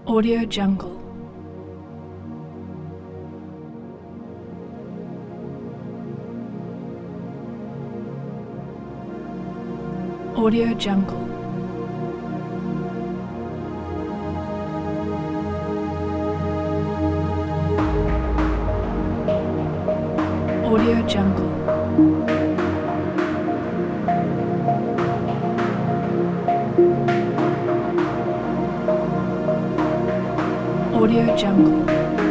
Audio Jungle. Audio Jungle. Audio Jungle. Audio Jungle.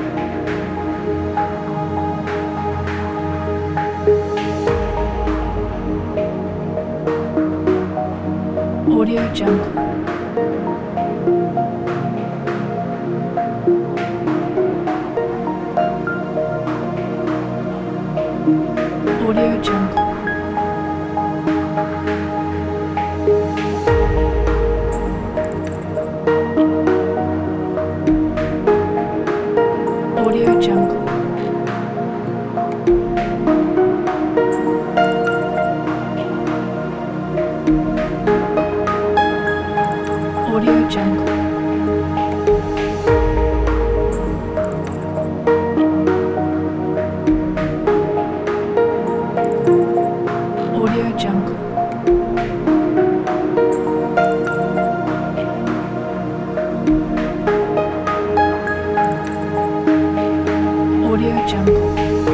Audio Jungle. Audio Jungle. Audio Jungle. Audio Jungle. Audio Jungle. Audio Jungle.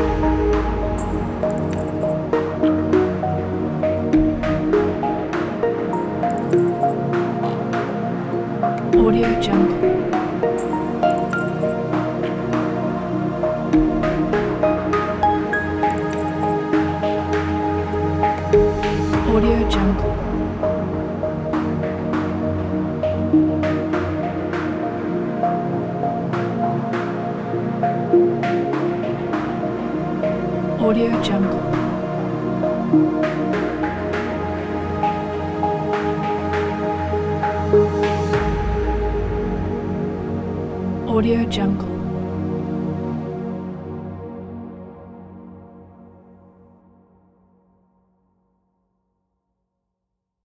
Audio Jungle. Audio Jungle. Audio Jungle. Audio Jungle.